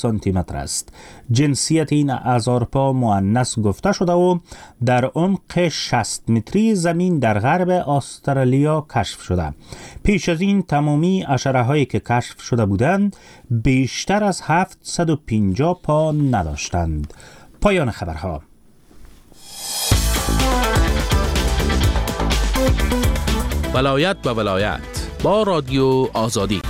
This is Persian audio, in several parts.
سانتی متر است. جنسیت این ازارپا مؤنث گفته شده و در عمق 60 متری زمین در غرب استرالیا کشف شده. پیش از این تمامی حشره هایی که کشف شده بودند بیشتر از 750 پا نداشتند. پایان خبرها. ولایت به ولایت با رادیو آزادی.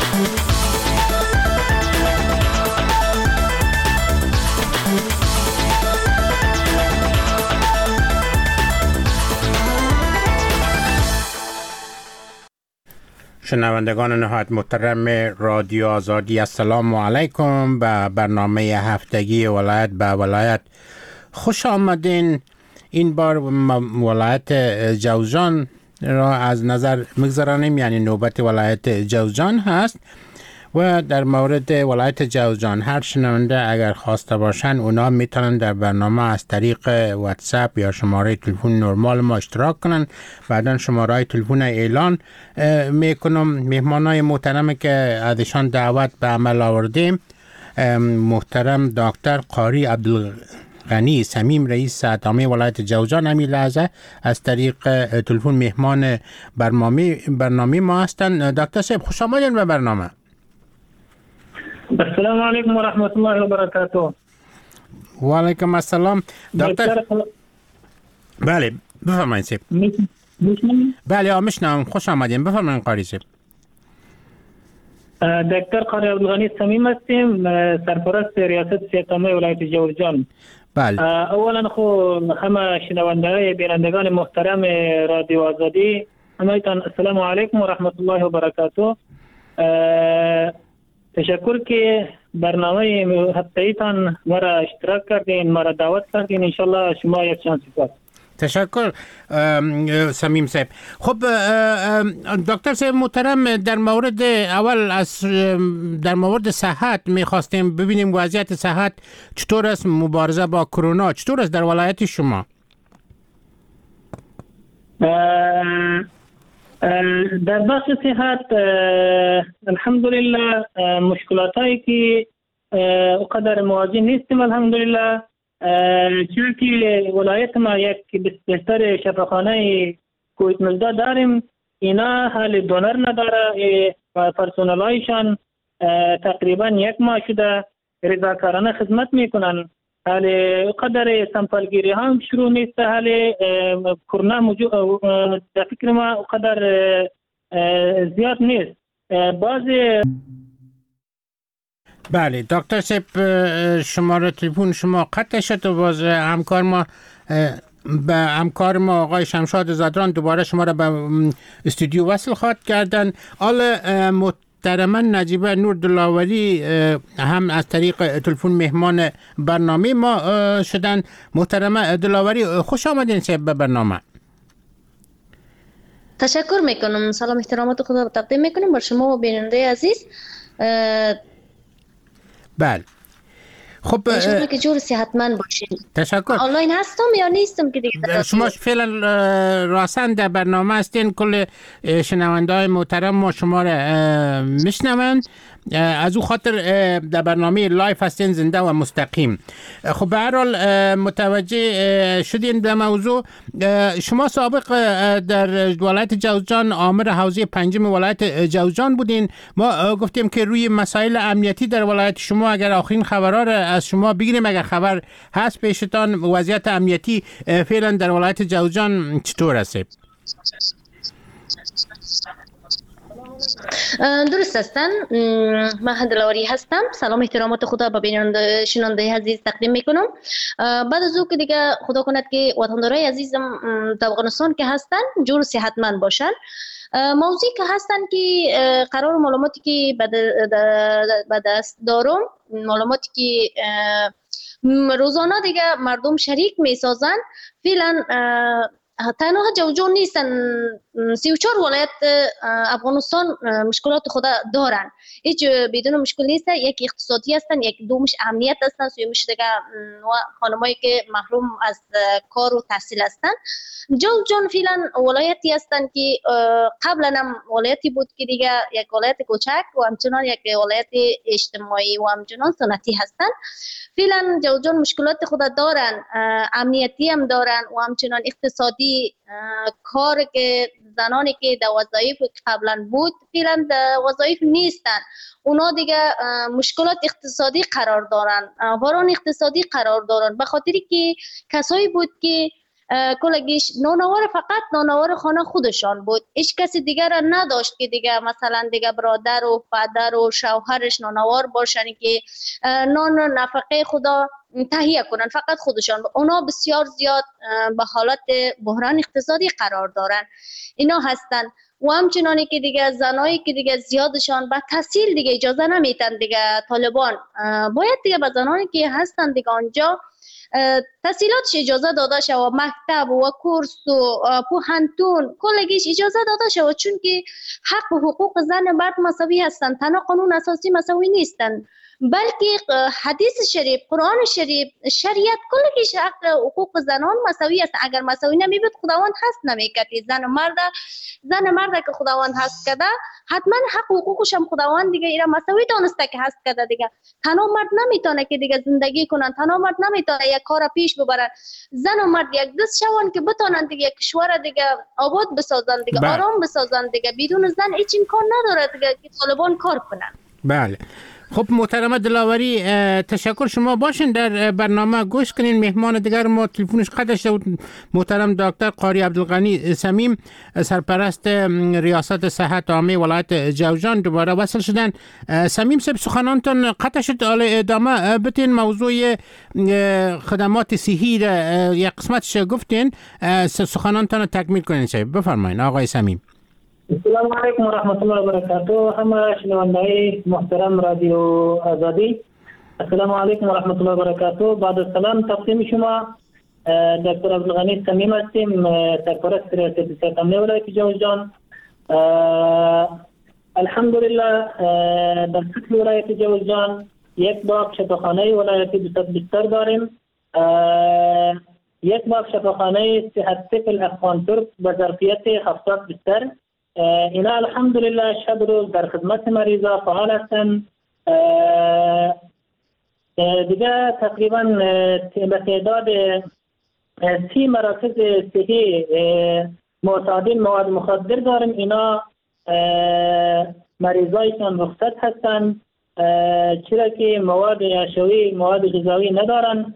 شنوندگان نهایت محترم رادیو آزادی، السلام علیکم. به برنامه هفتگی ولایت به ولایت خوش آمدین. این بار ولایت جوزجان را از نظر میگذرانیم، یعنی نوبت ولایت جوزجان هست و در مورد ولایت جوزجان هر شنونده اگر خواسته باشن اونا میتونن در برنامه از طریق واتساپ یا شماره تلفن نرمال ما اشتراک کنن. بعدا شماره تلفن اعلان میکنم. مهمانای محترم که ازشان دعوت به عمل آوردیم، محترم دکتر قاری عبدالغنی صمیم رئیس اتامی ولایت جوزجان همین لحظه از طریق تلفن مهمان برنامه ما هستند. دکتر صاحب خوش آمدین به برنامه. السلام علیکم و رحمت الله و برکاته. و علیکم السلام. دکتر بله بفرمایید صاحب. بله میشنوم. خوش آمدین. بفرمایید قاری صاحب. دکتر قاری عبدالغنی صمیم هستیم، سرپرست ریاست سیاست‌عامه ولایت جوزجان. بله. اولا خو همه شنوندگان بینندگان محترم رادیو آزادی همایتان السلام علیکم و رحمت الله و برکاته. تشکر که برنامه هفته‌ایتان مرا اشتراک کردین، مرا دعوت کردین. انشالله شما یک شانس است. تشکر صمیم صاحب. خب دکتر صاحب محترم، در مورد اول در مورد صحت میخواستیم ببینیم وضعیت صحت چطور است، مبارزه با کرونا چطور است در ولایت شما؟ در بخش صحت الحمدلله مشکلات هایی که اقدر مواجه نیستیم الحمدلله، چون که ولایت ما یک بستر شفاخانه کووید 19 داریم. اینا حال دونر نداره و پرسنل هایشان تقریبا یک ماه شده رضاکارانه خدمت میکنن. حال قدر سمپلگیری هم شروع نیست. حال کرونا موجود در فکر ما قدر زیاد نیست. بعضی بله دکتر صاحب شماره تلفن شما قطع شد و باز همکار ما آقای شمشاد زادران دوباره شما را به استودیو وصل خواهد کردن. حال محترما نجیبه نور دلاوری هم از طریق تلفن مهمان برنامه ما شدن. محترمه دلاوری خوش آمدین صاحب به برنامه. تشکر میکنم. سلام احترامات خدا تقدیم میکنم بر شما و بیننده عزیز. بله خب انشاءالله که جور صحتمند باشین. تشکر. آنلاین هستم یا نیستم که دیگه شما فعلا راسن در برنامه هستین. کل شنونده های محترم ما شما را میشنوند، از او خاطر در برنامه لایف هستین زنده و مستقیم. خب به هر حال متوجه شدین به موضوع. شما سابق در ولایت جوزجان آمر حوزه پنجم ولایت جوزجان بودین. ما گفتیم که روی مسائل امنیتی در ولایت شما اگر آخرین خبرها را از شما بگیریم، اگر خبر هست پیشتان، وضعیت امنیتی فعلا در ولایت جوزجان چطور است؟ درست هستن. من دلاوری هستم. سلام احترامات خدا به بیننده شنونده عزیز تقدیم میکنم. بعد از او که دیگه خدا کند که وطندارای عزیزم در افغانستان که هستن جور صحتمند باشن. موضوعی که هستن که قرار معلوماتی که به دست دارم، معلوماتی که روزانه دیگه مردم شریک میسازن، فعلا تنها جوزجان نیستن 34 ولایت افغانستان مشکلات خود دارن، هیچ بدون مشکل نیست. یک اقتصادی هستن، یک دومش امنیت هستن، سومش دیگه خانمایی که محروم از کار و تحصیل هستن. جوزجان فعلا ولایتی هستن که قبلا هم ولایتی بود که دیگه یک ولایت کوچک و همچنان یک ولایت اجتماعی و همچنان سنتی هستن. فعلا جوزجان مشکلات خود دارن، امنیتی هم دارن و همچنان اقتصادی. کار که زنانی که در وظایف قبلا بود فعلا در وظایف نیستن، اونا دیگه مشکلات اقتصادی قرار دارن، بحران اقتصادی قرار دارن، به خاطری که کسایی بود که کلگیش نانوار، فقط نانوار خانه خودشان بود، هیچ کسی دیگر را نداشت که دیگه مثلا دیگه برادر و پدر و شوهرش نانوار باشن که نان نفقه خدا تهیه کنن، فقط خودشان. اونا بسیار زیاد به حالت بحران اقتصادی قرار دارن، اینا هستن. و همچنانی که دیگه زنایی که دیگه زیادشان به تحصیل دیگه اجازه نمیتن، دیگه طالبان باید دیگه به زنانی که هستن دیگه آنجا تحصیلاتش اجازه داده شود، مکتب و کورس و پوهنتون کلگیش اجازه داده شود، چون که حق و حقوق زن مرد مساوی هستند، تنها قانون اساسی مساوی نیستند، بلکه حدیث شریف، قرآن شریف، شریعت کلگیش حق حقوق زنان مساوی است. اگر مساوی نمیبود خداوند هست نمیکرد. زن مرد که خداوند هست کرده، حتما حق حقوقش هم خداوند دیگه ایرا مساوی دانسته که هست کرده. دیگه تنها مرد نمیتونه که دیگه زندگی کنن، تنها مرد نمیتونه یک کار پیش ببرن. زن و مرد یک دست شون که بتونن دیگه کشور دیگه آباد بسازن، دیگه آرام بسازن. دیگه بدون زن هیچ امکان نداره دیگه که طالبان کار کنن. بله. خب محترمه دلاوری، تشکر. شما باشین در برنامه گوش کنین. مهمان دیگر ما تلفنش قطع شد، محترم دکتر قاری عبدالغنی صمیم، سرپرست ریاست صحت عامه ولایت جوزجان دوباره وصل شدن. صمیم صاحب سخنانتان قطع شد، حالا ادامه بتین. موضوع خدمات صحی را یک قسمتش گفتین، سخنانتان تکمیل کنین صاحب. بفرمایین آقای صمیم. السلام علیکم و رحمت الله و برکاته. همه شنونده‌های محترم رادیو آزادی، السلام علیکم و رحمت الله و برکاته. بعد از سلام تقدیم شما، دکتر عبدالغنی صمیم هستیم، سرپرست ریاست صحت عامه ولایت جوزجان. الحمدلله در سطح ولایت جوزجان یک باغ شفاخانه ولایتی 200 بستر داریم، یک باغ شفاخانه صحت طفل افغان ترک به ظرفیت 700 بستر. اینا الحمدلله شب روز در خدمت مریضا فعال هستند. دیگه تقریبا به تعداد 30 مراکز صحی معتادین مواد مخدر داریم. اینا مریضایشان رخصت هستند، چرا که مواد یاشوی، مواد غذایی ندارن.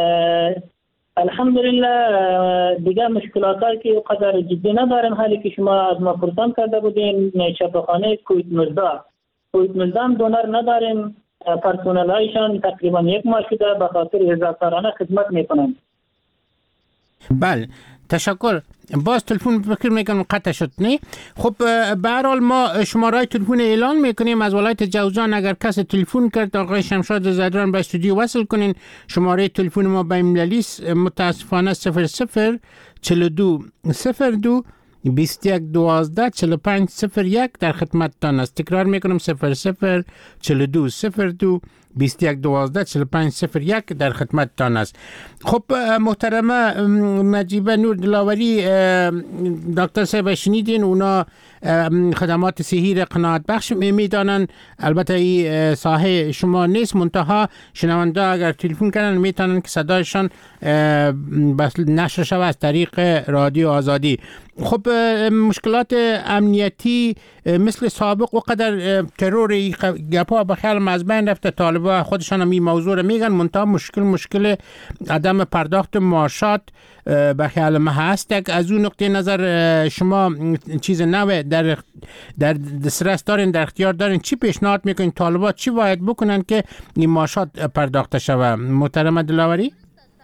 الحمدلله دیگه مشکلاتی که قدر جدی نداریم. حالی که شما از ما پرسان کرده بودین شفاخانه کویت مزدا هم دونر نداریم، پرسونل هایشان تقریبا 1 ماه شده به خاطر اضافه‌رانه خدمت میکنن. بله تشکر. باز تلفن فکر میکنم قطع شد. نه خب به هر حال ما شماره تلفن اعلان میکنیم از ولایت جوزجان. اگر کسی تلفن کرد آقای شمشاد زدران به استودیو وصل کنین. شماره تلفن ما بین‌المللی متاسفانه 00 42 02 21 12 45 01 در خدمتتان است. تکرار میکنم 00 42 02 21 12 45 01 در خدمتتان است. خب محترمه مجیبه نور دلاوری، دکتر صاحب شنیدین، اونا خدمات صحی را قناعت بخش میدانن. البته این ساحه شما نیست، منتها شنونده اگر تلفن کنن میتونن که صدایشان بس نشر شود از طریق رادیو آزادی. خب مشکلات امنیتی مثل سابق وقدر تروری گپا به خیال از بین رفته. طالبا خودشان هم این موضوع رو میگن، منتها مشکل عدم پرداخت معاشات به خیال ما هست. از اون نقطه نظر شما چیز نوه در دسترس دارین، در اختیار دارین، چی پیشنهاد میکنین؟ طالبا چی باید بکنن که این معاشات پرداخته شود؟ محترم دلاوری؟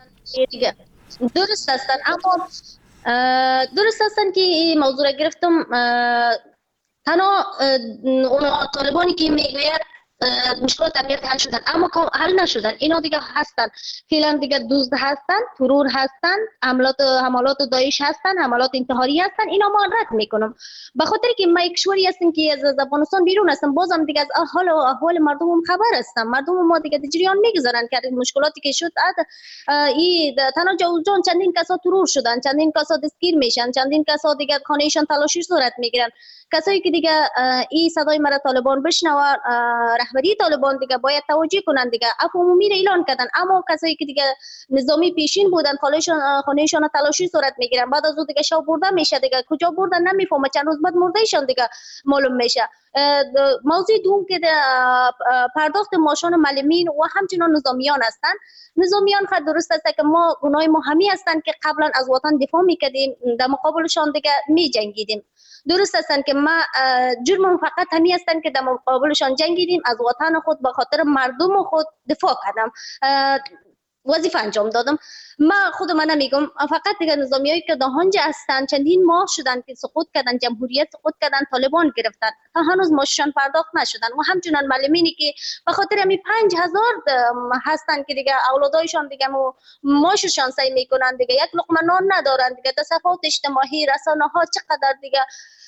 درست هستن، اما درست هستن که این موضوع را گرفتم. تنها اون طالبانی که میگوید مشکلات امنیتی حل شدن، اما حل نشدن. اینا دیگه هستن، فعلا دیگه دزد هستن، ترور هستن، حملات داعش هستن، حملات انتحاری هستن. اینا ما رد میکنم، به خاطر که ما کشوری هستیم که از افغانستان بیرون هستم، بازم دیگه از احوال مردم خبر هستم. مردم ما دیگه جریان میگذارن که مشکلاتی که شد ای تنها جان چندین کسا ترور شدن، چندین کسا دستگیر میشن، چندین کسا دیگه خانهشان تلاشی صورت میگیرن. کسایی که دیگه این صدای مرا طالبان بشنوه، رهبری طالبان دیگه باید توجه کنن، دیگه عفو عمومی را اعلان کردن، اما کسایی که دیگه نظامی پیشین بودن خانهشان تلاشی صورت میگیرن، بعد از اون دیگه شب برده میشه، دیگه کجا بردن نمیفهمه، چند روز بعد مردهشان دیگه معلوم میشه. موضوع دوم که پرداخت معاشان معلمین و همچنان نظامیان هستن. نظامیان خود درست است که ما گناه ما همی هستند که قبلا از وطن دفاع میکردیم، در مقابلشان دیگه می جنگیدیم. درست است که ما جرم فقط همی هستند که در مقابلشان جنگیدیم، از وطن خود به خاطر مردم خود دفاع کردم، وظیفه انجام دادم. ما خود من نمیگم، فقط دیگه نظامیایی که دهانجا هستن چندین ماه شدن که سقوط کردن، جمهوریت سقوط کردن، طالبان گرفتن، تا هنوز معاششان پرداخت نشدن. و همچنان معلمینی که به خاطر همی 5000 هستن که دیگه اولادایشان دیگه معاششان سعی میکنن، دیگه یک لقمه نان ندارن، دیگه تصفحات اجتماعی، رسانه ها چقدر دیگه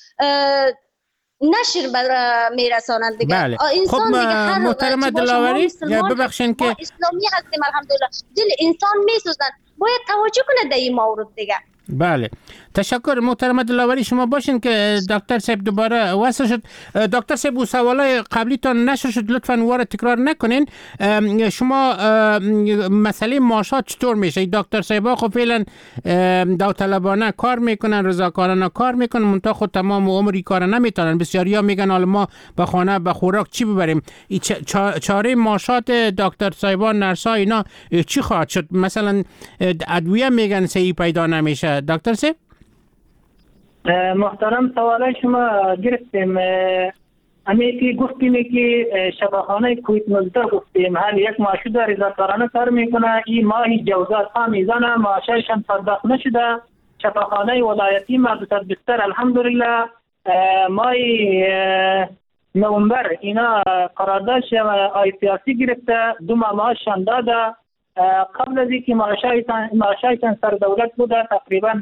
نشر میرسانند دیگه. بله. انسان خب دیگه هر محترم دلاوری ببخشید که اسلامی هستیم الحمدلله، دل انسان میسوزن، باید توجه کنه در این مورد دیگه. بله تشکر محترم دلاوری. شما باشین که دکتر صاحب دوباره وصل شد. دکتر صاحب و سوالای قبلیتان نشر شد، لطفاً وارد تکرار نکنین. شما مسئله معاشات چطور میشه؟ دکتر صاحب خب فعلا داوطلبانه کار میکنن، رضاکارانه کار میکنن، منتها خود تمام عمری کار نمیتونن. بسیاریا میگن حالا ما به خانه به خوراک چی ببریم؟ چاره معاشات دکتر صاحبان، نرسا اینا چی خواهد شد؟ مثلا ادویه میگن صحیح پیدا نمیشه. دکتر صاحب محترم سوال شما گرفتیم. امی که گفتیم که شفاخانه کویت 19 گفتیم هر یک معاشی در رضاکارانه کار میکنه، این ماهی جوزات ها میزنه، معاشایشان پرداخت نشده. شفاخانه ولایتی مربوطه بستر الحمدلله ماهی نوامبر اینا قرارداد IPRC گرفته، 2 ماه معاششان داده. قبل از اینکه معاشایشان سر دولت بوده تقریبا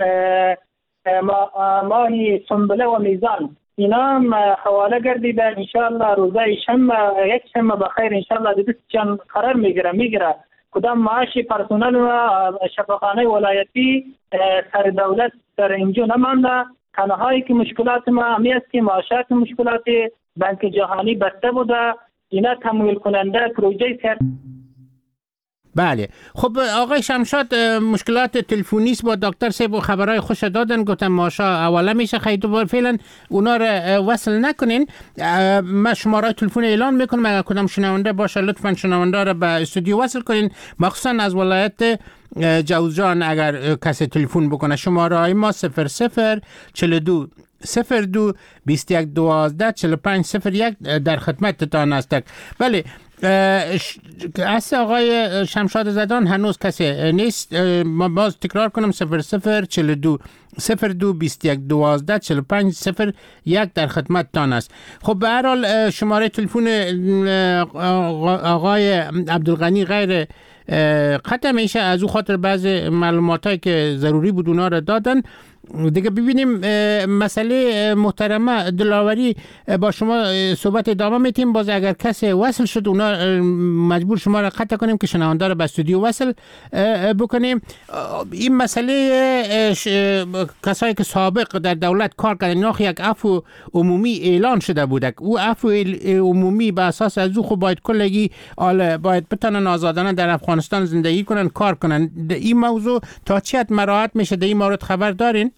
ماهی سنبله و میزان اینا هم حواله گردیده. انشاءالله روزه یک شنبه بخیر انشاءالله دستشان قرار میگیره کدام معاش پرسنل و شفاخانه ولایتی سر دولت سر اینجا نمانده. تنهایی که مشکلات ما همی است که معاشات مشکلات بانک جهانی بسته بوده، اینا تمویل کننده پروژه کرد. بله خب آقای شمشاد مشکلات تلفنی است با دکتر صاحب و خبرای خوش دادن، گفتم ماشا اوله میشه خیلی دوباره فعلا اونا رو وصل نکنین. من شماره تلفن اعلان میکنم، اگر کدام شنونده باشه لطفا شنونده رو به استودیو وصل کنین، مخصوصا از ولایت جوزجان اگر کسی تلفن بکنه. شماره های ما 00 42 02 21 12 45 01 در خدمتتان است. بله از آقای شمشاد زدان هنوز کسی نیست. ما باز تکرار کنم 00 42 02 21 12 45 01 در خدمت تان است. خب به هر حال شماره تلفن آقای عبدالغنی غیر قطع میشه، از او خاطر بعض معلوماتایی که ضروری بود اونا رو دادن دیگه. ببینیم مسئله محترمه دلاوری با شما صحبت ادامه میتیم. باز اگر کسی وصل شد اونا مجبور شما را قطع کنیم که شنونده را به استودیو وصل بکنیم. این مسئله کسایی که سابق در دولت کار کردن ناخ یک عفو عمومی اعلان شده بوده، او عفو عمومی به اساس از او خب باید کلگی باید بتونن آزادانه در افغانستان زندگی کنن، کار کنن. این موضوع تا چه حد مراعات میشه در این مورد خبر دارین؟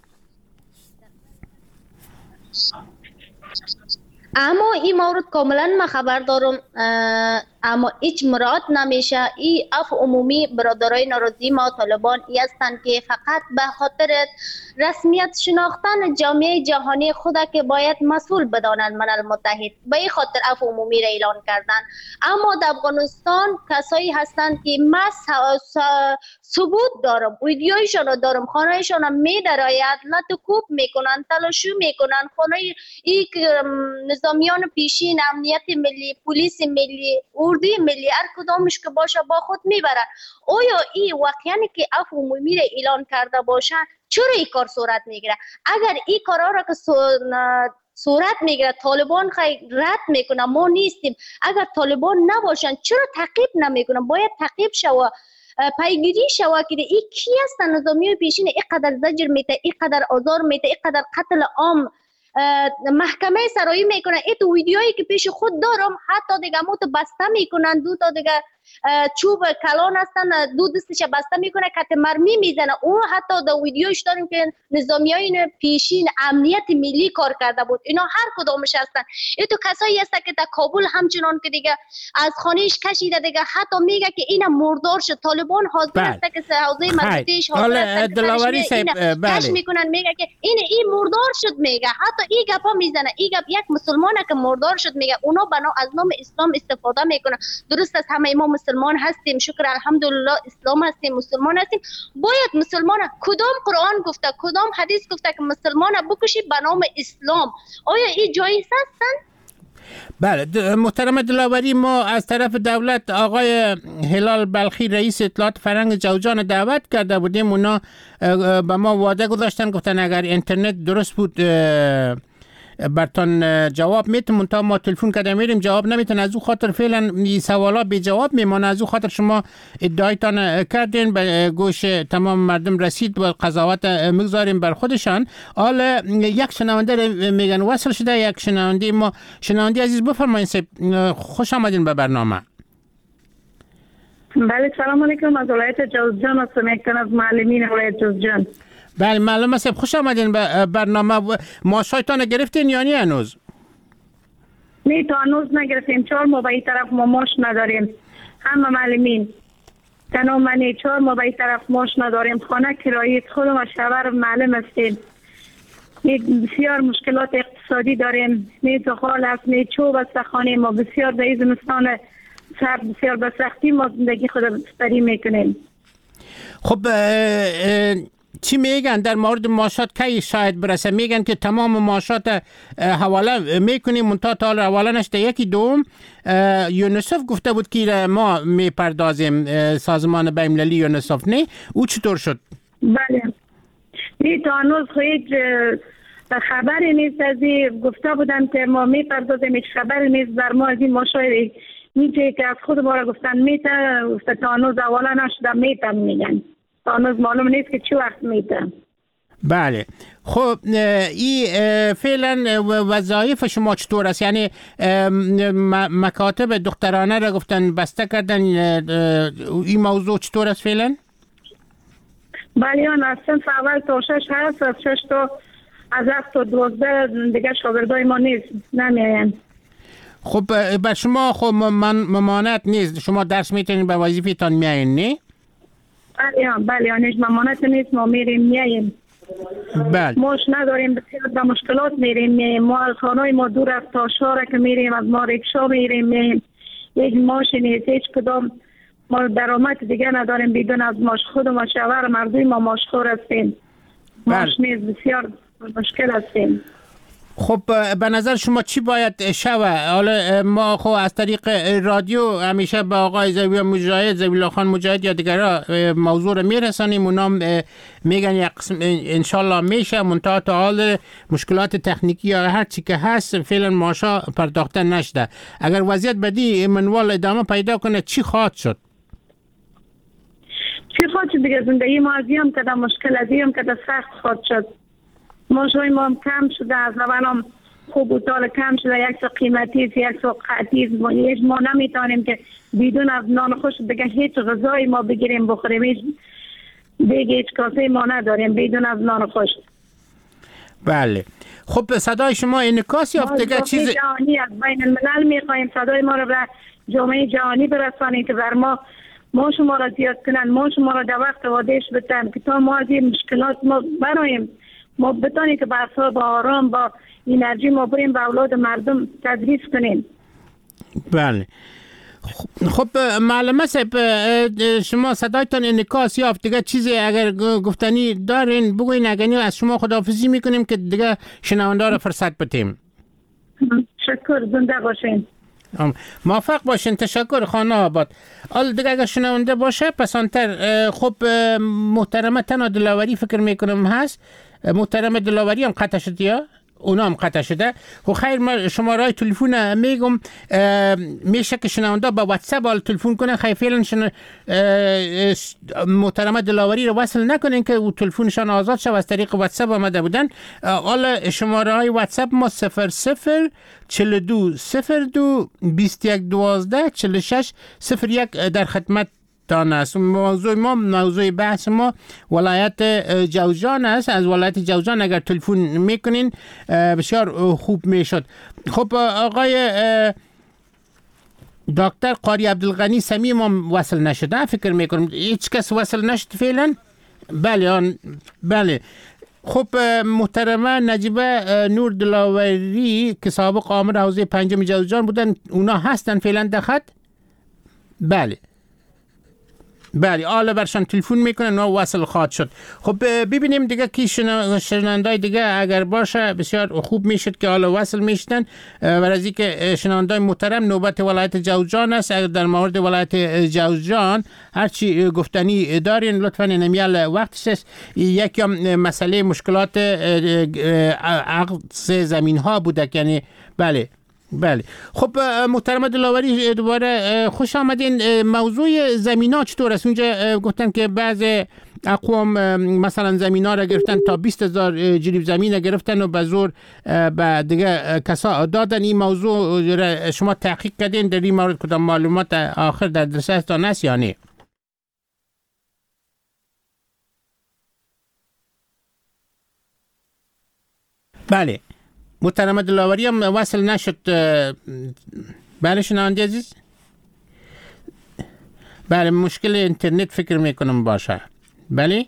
اما این مورد کاملا ما خبر دارم. اما هیچ مراعات نمیشه. این عفو عمومی برادرای ناراضی ما طالبان هستند که فقط به خاطر رسمیت شناختن جامعه جهانی خود که باید مسئول بدانند ملل متحد، به این خاطر عفو عمومی را اعلان کردند. اما در افغانستان کسایی هستند که من ثبوت دارم، ویدیویشان رو دارم، خانه‌شان را می‌دراید، لطکوب میکنن، تلاشی میکنن، خانه این نظامیان پیشین، امنیت ملی، پلیس ملی، اردوی ملی، هر کدامش که باشه با خود میبرن. آیا این واقعا که عفو عمومی را اعلان کرده باشه چرا این کار صورت میگیره؟ اگر این کارا را که صورت میگیره طالبان خیلی رد میکنه، ما نیستیم. اگر طالبان نباشن چرا تعقیب نمیکنن؟ باید تعقیب شوه، پیگیری شوه که این کی هستن نظامی پیشین اینقدر زجر میته، اینقدر آزار میته، اینقدر قتل عام، محکمه سرایی میکنن. این تو ویدیویی که پیش خود دارم حتی دیگه موت بسته میکنن، دو تا دیگه چوب کلان هستن، دو دستش بسته میکنه، کت مرمی میزنه. اون حتی در ویدیوش داریم که نظامیان پیشین امنیت ملی کار کرده بود. اینا هر کدامش هستن. این تو کسایی هستن که در کابل همچنان که دیگه از خانهش کشیده، دیگه حتی میگه که این مردار شد. طالبان حاضر هستن که حوزه مربوطه‌اش حاضر هستن کش میکنن، میگه که این مردار شد، میگه حتی این گپا میزنه. این گپ یک مسلمانه که مردار شد میگه. اونا بنا از نام اسلام استفاده میکنن. درست است، همه ما مسلمان هستیم، شکر الحمدلله اسلام هستیم، مسلمان هستیم. باید مسلمان کدام قرآن گفته، کدام حدیث گفته که مسلمان بکشی به نام اسلام؟ آیا این جایز هستن؟ بله محترم دلاوری، ما از طرف دولت آقای هلال بلخی رئیس اطلاعات فرنگ جوزجان دعوت کرده بودیم. اونا به ما وعده گذاشتن، گفتن اگر اینترنت درست بود برتان جواب میتون. تا ما تلفن کردیم میریم جواب نمیتون. از او خاطر فعلا این سوالا بی جواب میمونه. از او خاطر شما ادعایتان کردین به گوش تمام مردم رسید و قضاوت میگذاریم بر خودشان. حالا یک شنونده میگن وصل شده، یک شنونده ما. شنونده عزیز بفرمایید، خوش آمدین به برنامه. بله سلام علیکم، از ولایت جوزجان هستم، یکتن از معلمین ولایت جوزجان. بله معلوم است، خوش آمدین به برنامه. معاشایتان گرفتین یا نه هنوز؟ نه تا هنوز نگرفتیم. 4 ماه به این طرف ما معاش نداریم، همه معلمین. تنها من 4 ماه به این طرف معاش نداریم. خانه کرایه خودم و شوهر معلم هستیم. بسیار مشکلات اقتصادی داریم. نه تو خال است، نه چوب است خانه ما. بسیار در این زمستان سرد بسیار به سختی ما زندگی خود بسپری میکنیم. خب چی میگن در مورد معاشات کی شاید برسه؟ میگن که تمام معاشات حواله میکنیم، منتها تا حواله نشده. یکی دوم یونیسف گفته بود که ما میپردازیم، سازمان بین‌المللی یونیسف. نه او چطور شد؟ بله نه تا هنوز هیچ خبری نیست. از این گفته بودن که ما میپردازیم، هیچ خبری نیست در ما از این معاشات. میشه که از خود ما را گفتن میته، تا هنوز حواله نشده میتم میگن. هنوز معلوم نیست که چی وقت میتم. بله خب این فعلا وظایف شما چطور است؟ یعنی مکاتب دخترانه را گفتن بسته کردن، این موضوع چطور است فعلا؟ بله از صنف اول تا 6 هست، از 6 تا از 7 تا 12 دیگه شاگردای ما نیست، نمیاین. خب بر شما خب ممانعت نیست، شما درس میتونید به وظیفتان میاین نه؟ بله آنش ممانعت نیست، ما میریم میاییم. بله ماش نداریم، بسیار به مشکلات میریم میاییم. ما از خانه ما دور از تا شهر که میریم، از ما ریکشا میریم میاییم. یک ماش نیست، هیچ کدام ما درآمد دیگه نداریم بدون از ماش. خود ما شوهر مردوی ما ماشخور هستیم. ماش نیست، بسیار مشکل هستیم. خب به نظر شما چی باید شوه؟ حالا ما خب از طریق رادیو همیشه به آقای زوی مجاهد، زویالله خان مجاهد یا دیگرها موضوع رو میرسانیم. اونا میگن یک قسم انشالله میشه، منتها تا حال مشکلات تکنیکی یا هر چی که هست فعلا ماشا پرداخته نشده. اگر وضعیت بدی منوال ادامه پیدا کنه چی خواهد شد؟ چی خواهد شد دیگه؟ زندگی ما ازیم که در مشکل ازیم که در سخت خواهد شد. ماشوی ما هم کم شده، از اول هم خوب و تال کم شده، یک سو قیمتی است، یک سو قطعی است. ما نمیتونیم که بدون از نان خوش دیگه هیچ غذای ما بگیریم بخوریم. هیچ کاسه ما نداریم بدون از نان خوش. بله خب صدای شما انعکاس یافت دیگه چیز جهانی از بین الملل میخوایم صدای ما رو به جامعه جهانی برسانید که بر ما شما را زیاد کنن، ما شما را در وقت وادش بتن که تا ما از این مشکلات ما برایم، ما بتانیم که با آرام با انرژی ما بریم به اولاد مردم تدریس کنیم. بله. خب معلومه صاحب شما صدایتان انعکاس یافت، دیگه چیزی اگر گفتنی دارین بگوین، اگر از شما خداحافظی میکنیم که دیگه شنونده را فرصت بدیم. شکر، زنده باشین. موفق باشین. تشکر خانه آباد. حال دیگه اگر شنونده باشه پسانتر. خب محترمه تنها دلاوری فکر میکنم هست، محترمه دلاوری هم قطع شد یا اونا هم قطع شده. خب خیر، ما شماره تلفن میگم، میشه که شنونده با واتساپ حال تلفن کنن. خیر فعلا محترمه دلاوری رو وصل نکنین که تلفنشان آزاد شد، از طریق واتساپ آمده بودن. حالا شماره های واتساپ ما 00 42 02 21 12 46 01 در خدمت است. موضوع بحث ما ولایت جوزجان است. از ولایت جوزجان اگر تلفن میکنین بسیار خوب میشد. خب آقای دکتر قاری عبدالغنی صمیم هم وصل نشده فکر میکنم، هیچ کس وصل نشد فعلا. بله. خب محترمه نجیبه نور دلاوری که سابق آمر حوزه 5 جوزجان بودن، اونا هستن فعلا در خط؟ بله، آله برشان تلفن میکنن و وصل خواهد شد. خب ببینیم دیگه کی شنوندای دیگه اگر باشه بسیار خوب میشد که آله وصل میشدن. برای که شنوندای محترم نوبت ولایت جوزجان است. اگر در مورد ولایت جوزجان هرچی گفتنی دارین لطفاً نمیال وقتش است. یکی مسئله مشکلات عقد زمین ها بوده، یعنی بله. خب محترم دلاوری دوباره خوش آمدین. موضوع زمینا چطور است؟ اونجا گفتن که بعض اقوام مثلا زمینا را گرفتن تا 20,000 جریب زمین را گرفتن و به زور به دیگه کسا دادن. این موضوع را شما تحقیق کردین؟ در این مورد کدام معلومات آخر در دسترستان است یا نه؟ بله. محترم دلاوری هم وصل نشد. بله شنونده عزیز. بله مشکل اینترنت فکر میکنم باشه. بله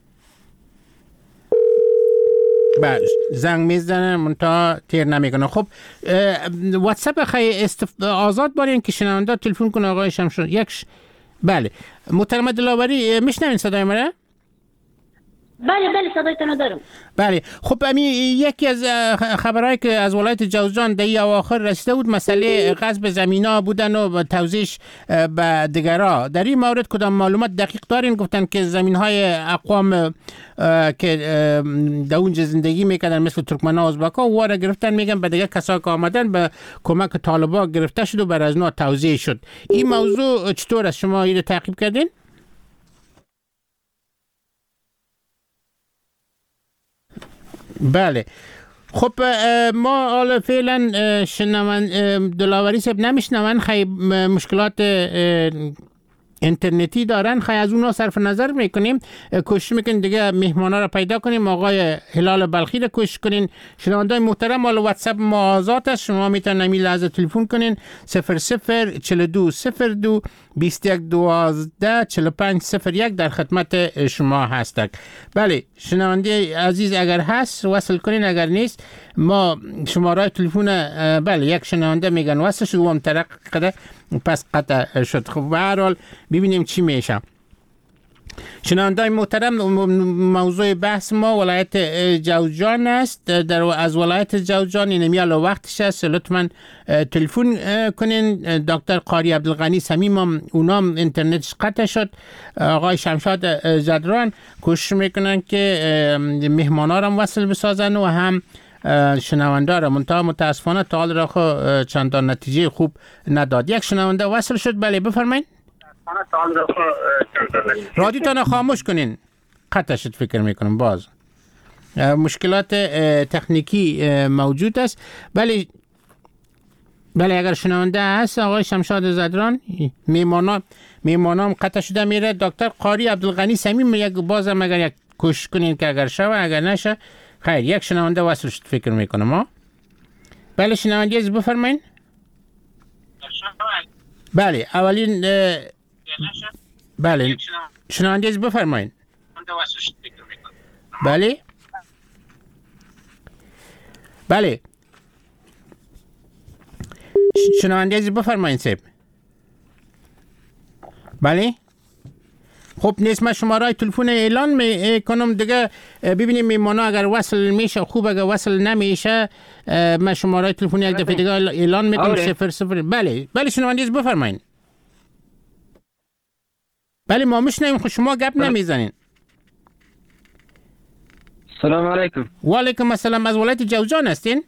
زنگ میزنن منتها تیر نمیکنه. خب واتساپ خیلی آزاد بارین که شنونده تلفن کنه آقای شمشون بله محترم دلاوری میشنوین صدای مرا؟ بله صدایتون دارم. بله خب یکی از خبرهایی که از ولایت جوزجان در اواخر رسیده بود مسئله غصب زمینا بودن و توزیعش به دیگرها. در این مورد کدام معلومات دقیق دارین؟ گفتن که زمین‌های اقوام که در اونجا زندگی میکردن مثل ترکمن‌ها و ازبک‌ها و را گرفتن، میگن به دیگه کسا که آمدن به کمک طالبا گرفته شد و بر از نوع توزیع شد. این موضوع چطور است؟ شما این تعقیب کردین؟ بله خب ما حالا فعلا دلاوری صاحب نمیشنون، خیلی مشکلات اینترنتی دارن، خیلی از اونا صرف نظر میکنیم. کوشش میکنیم دیگه مهمانا رو پیدا کنیم. آقای هلال بلخی رو کوشش کنین. شنوندای محترم حالا واتساپ ما آزاد است، شما میتونین همین لحظه تلفن کنین 00 42 02 21 12 45 01 در خدمت شما هستک. بله شنونده عزیز اگر هست وصل کنین، اگر نیست ما شماره تلفن بله یک شنونده میگن وصل شد و هم ترق قده پس قطع شد. خب به هر حال ببینیم چی میشه. شنوندای محترم موضوع بحث ما ولایت جوزجان است. از ولایت جوزجان اینمیال وقتش است، لطفاً تلفن کنین. دکتر قاری عبدالغنی صمیم اونام اینترنتش قطع شد. آقای شمشاد زدران کوشش میکنن که مهمانا را وصل بسازن و هم شنونده را، منتها متاسفانه تا حال را چندان نتیجه خوب نداد. یک شنونده وصل شد. بله بفرمایید. رادیوتان خاموش کنین، قطع شد فکر میکنم. باز مشکلات تکنیکی موجود است. بله اگر شنونده هست آقای شمشاد زدران میمانام قطع شده میره. دکتر قاری عبدالغنی صمیم یک بازم اگر یک کوشش کنین که اگر شوه، اگر نشه خیر. یک شنونده وصل شد فکر میکنم. بله شنونده از بفرمایین. بله اولین بله شنونده عزیز بفرمایید. بله بله شنونده عزیز بفرمایید صاحب. بله خب نیست، من شماره تلفن اعلان میکنم دیگه، ببینیم میمانا اگر وصل میشه خوب، اگر وصل نمیشه من شماره تلفن یک دفعه دیگه اعلان میکنم. 00 بله شنونده عزیز بفرمایید. بله ما میشنویم، خود شما گپ نمیزنین. سلام علیکم. و علیکم السلام. از ولایت جوزجان هستین؟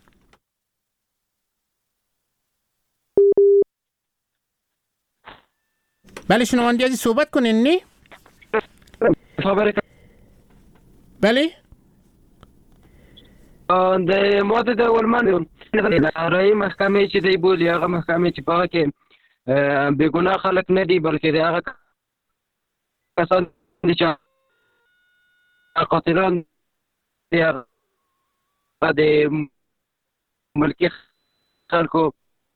بله شنونده عزیز صحبت کنین. نی بله د ماده د ولمن رای محکمه چې دی بولی، هغه محکمه چې په کې بېګناه خلک نه دي بلکې د هغه کسان دي چې قاتلان دي، هغه د ملکي خلکو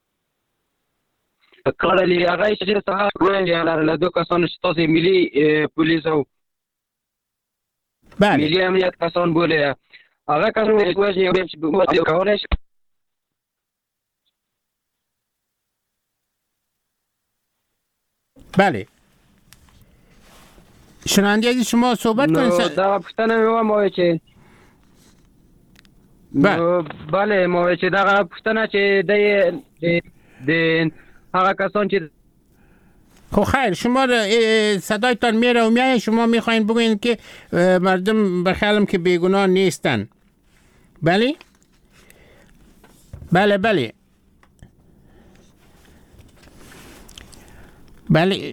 کړلي، هغه چې سهار ویلي له دوه کسانو چې تاسو ملي پولیس او ملي امنیت کسان بولی، هغه کسان چې کولای شي بله شنونده عزیز شما صحبت کنید. دا پوښتنه مې ومه چې بله ما چې دغه پوښتنه چې د هغه کسان چې خب خیر شما صدایتان میره و میایه، شما میخواین بگوین که مردم بخیالم که بیگناه نیستن. بله بله بله بله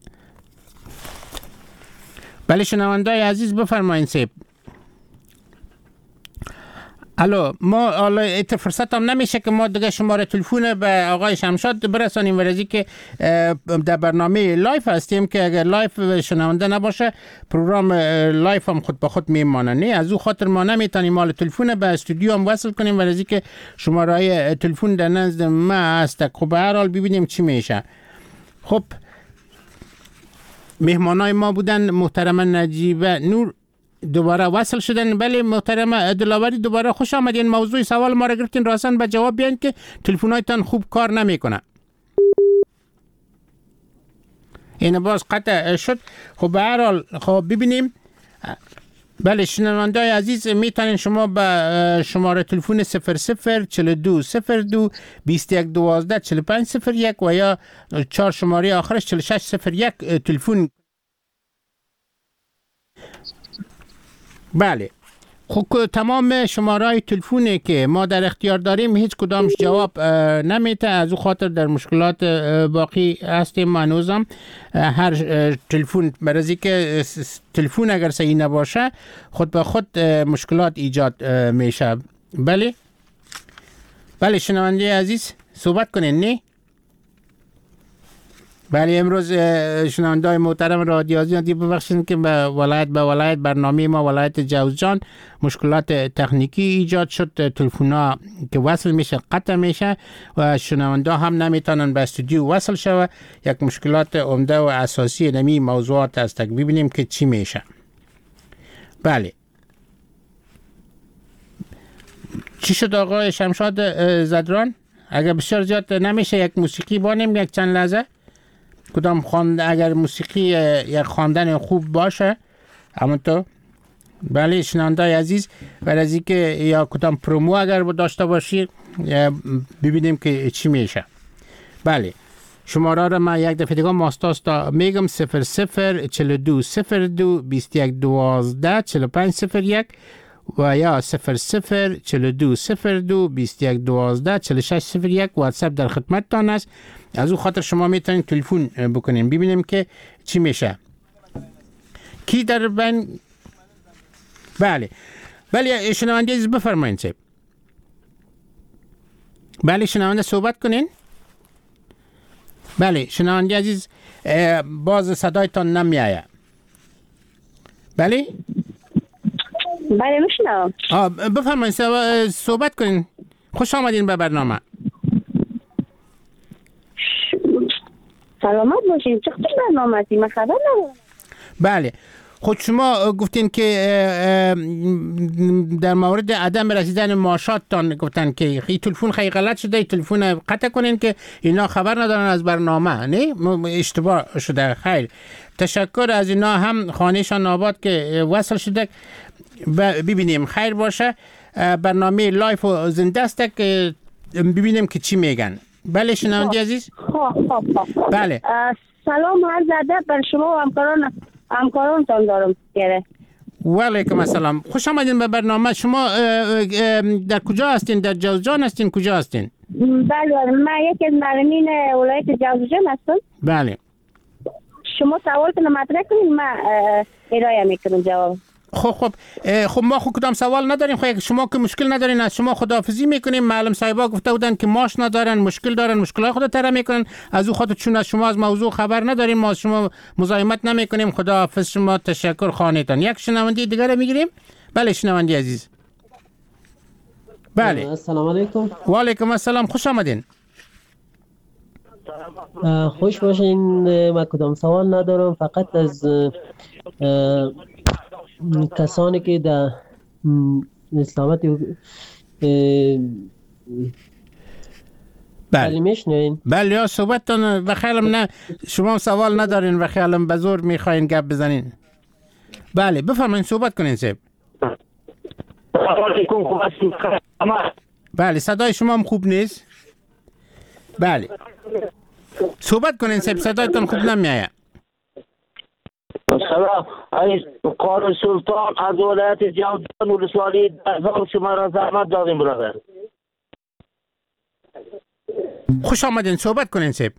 بله شنوندای عزیز بفرمایین صاحب. الو ما حالا فرصت هم نمیشه که ما دیگه شماره تلفن به آقای شمشاد برسانیم، ورزی که در برنامه لایف هستیم که اگر لایف شنونده نباشه پروگرام لایف هم خود به خود میمانه. نه از او خاطر ما نمیتونیم مال تلفن به استودیو هم وصل کنیم، ورزی که شماره تلفن در نزد ما هست. خب به هر حال ببینیم چی میشه. خب مهمانای ما بودن محترم نجیبه نور دوباره وصل شدن. بله محترم دلاوری دوباره خوش آمدین. موضوع سوال ما را گرفتین، راستن به جواب بیان که تلفنایتان خوب کار نمیکنه. این باز قطع شد. خب به هر حال خب ببینیم. بله شنوندای عزیز میتونین شما به شماره تلفن 0042 02 21 12 45 01 و یا 4 شماره آخرش 4601 تلفن. بله خب تمام شمارهای تلفونی که ما در اختیار داریم هیچ کدامش جواب نمیده، از او خاطر در مشکلات باقی هستیم. هنوزم هر تلفن برای که تلفن اگر صحیح نباشه خود به خود مشکلات ایجاد میشه. بله بله شنونده عزیز صحبت کنین. نه بله امروز شنونده‌های محترم رادیو آزادی ببخشید که به ولایت برنامه ما ولایت جوزجان مشکلات تکنیکی ایجاد شد. تلفن‌ها که وصل میشه قطع میشه و شنونده هم نمیتونن به استودیو وصل شوه. یک مشکلات عمده و اساسی نمی موضوعات است. ببینیم که چی میشه. بله چی شد آقای شمشاد زدران؟ اگر بسیار زیاد نمیشه یک موسیقی بانیم یک چند لحظه. کدام اگر موسیقی یک خواندن خوب باشه همونطور. بله شنوندای عزیز برای که یا کدام پرومو اگر داشته باشید ببینیم که چی میشه. بله شماره را من یک دفعه دیگه ماستاستا میگم 0042 02 21 12 45 01 و یا 0042 02 21 12 46 01 واتساپ در خدمتتان است. از او خاطر شما میتونید تلفن بکنین ببینیم که چی میشه. کی در بین؟ بله بله شنونده عزیز بفرمایید صاحب. بله شنونده صحبت کنین. بله شنونده عزیز باز صدایتان نمیآید. بله بله میشنوم. بفرمایید صحبت کنین. خوش آمدین به برنامه. سلامت باشین. چه برنامه هستی؟ من خبر ندارم. بله خود شما گفتین که در مورد عدم رسیدن معاشاتتان گفتن که این تلفن خیلی غلط شده، تلفن قطع کنین که اینا خبر ندارن از برنامه. نه اشتباه شده. خیر تشکر از اینا هم خانهشان آباد که وصل شده. ببینیم خیر باشه. برنامه لایف و زنده است که ببینیم که چی میگن. بله شنونده عزیز. بله سلام عرض ادب بر شما و همکارانتان دارم. و علیکم السلام. خوش آمدین به برنامه. شما در کجا هستین؟ در جوزجان هستین؟ کجا هستین؟ بله من یکی از معلمین ولایت جوزجان هستم. بله شما سوالتون مطرح کنین من ارائه میکنم جواب. خب ما کدام سوال نداریم. خب شما که مشکل ندارین از شما خداحافظی میکنیم. معلم صاحبا گفته بودن که ماش ندارن، مشکل دارن، مشکلات خود طرح میکنن. از او خاطر چون از شما از موضوع خبر نداریم ما از شما مزاحمت نمیکنیم. خداحافظ شما. تشکر خانهتان. یک شنونده دیگه میگیریم. بله شنونده عزیز. بله السلام علیکم. و علیکم السلام. خوش آمدین. خوش باشین. من کدام سوال ندارم، فقط از کسانی که در اسلامت بله میشنوین. بله یا صحبتتون و خیالم نه شما سوال ندارین و خیالم به زور میخواین گپ بزنین. بله بفرمایید صحبت کنین صاحب. بله صدای شما هم خوب نیست. بله صحبت کنین صاحب، صدایتون خوب نمیاد. سلام عزیز. قارون سلطان از ولایت جوزجان ولسوالی درزان شما را زحمت دادیم برادر. خوش آمدین. صحبت کنین صاحب.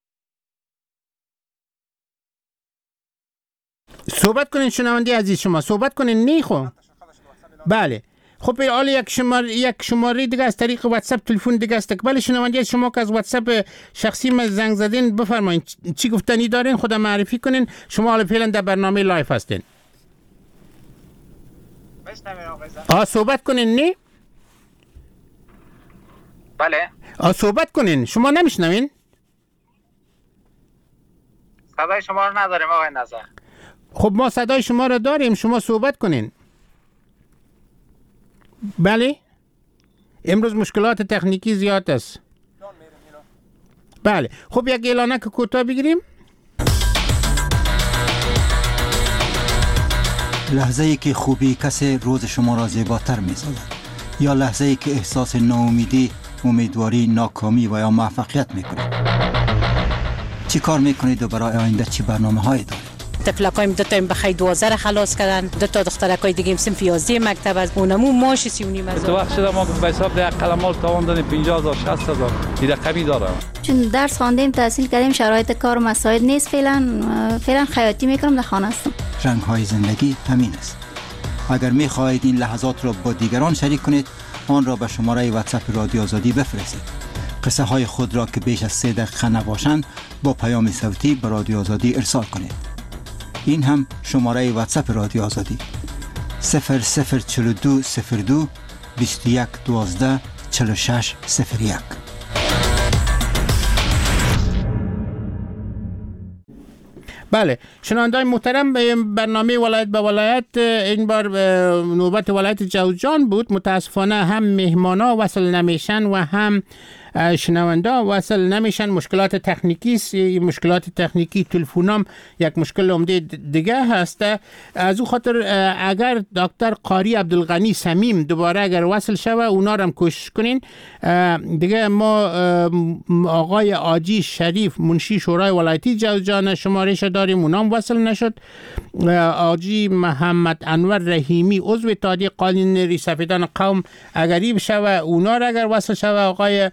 صحبت کنین شنونده عزیز. شما صحبت کنین. نی خو بله خب حالا یک شماره دیگه از طریق واتساپ تلفن دیگه است. بله شنونده شما که از واتساپ شخصی من زنگ زدین بفرمایید چی گفتنی دارین خود معرفی کنین. شما حالا فعلا در برنامه لایف هستین. صحبت کنین. نه بله صحبت کنین. شما نمیشنوین؟ صدای شما رو نداریم آقای نظر. خب ما صدای شما رو داریم. شما صحبت کنین. بله امروز مشکلات تکنیکی زیاد است. بله خب یک اعلانه که کوتاه بگیریم. لحظه ای که خوبی کسی روز شما را زیباتر می سازد یا لحظه ای که احساس ناامیدی، امیدواری، ناکامی و یا موفقیت می کنید. چی کار می کنید و برای آینده چی برنامه هایی دارید؟ تفلکایم دو تا بخیر 12 خلاص کردن، دو تا دخترکای دیگه صنف 11 مکتب از اونمو ماش 39 هزار. تو وقت شده ما به حساب ده قلمال تاوان دادیم 50000 60000 دیگه کمی داره. چون درس خواندیم تحصیل کردیم شرایط کار مساعد نیست. فعلا خیاطی میکنم در خانه هستم. رنگ های زندگی همین است. اگر می خواهید این لحظات را با دیگران شریک کنید آن را به شماره واتساپ رادیو آزادی بفرستید. قصه های خود را که بیش از 3 دقیقه نباشند با پیام صوتی به رادیو آزادی ارسال کنید. این هم شماره واتساپ رادیو آزادی 004202 2112 4601. بله شنونده‌های محترم برنامه ولایت به ولایت این بار نوبت ولایت جوزجان بود. متاسفانه هم مهمانا وصل نمیشن و هم شنونده وصل نمیشن. مشکلات تکنیکی است. مشکلات تکنیکی تلفنام یک مشکل عمده دیگه هست. از او خاطر اگر دکتر قاری عبدالغنی صمیم دوباره اگر وصل شوه اونا رو هم کوشش کنین. دیگه ما آقای آجی شریف منشی شورای ولایتی جوزجان شمارش داریم، اونام وصل نشد. آجی محمد انور رحیمی عضو اتحادیه قانون ریسفیدان قوم اگری بشوه اونا را اگر وصل شوه آقای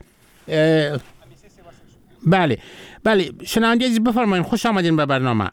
بله شنونده عزیز بفرمایید. خوش آمدین به برنامه.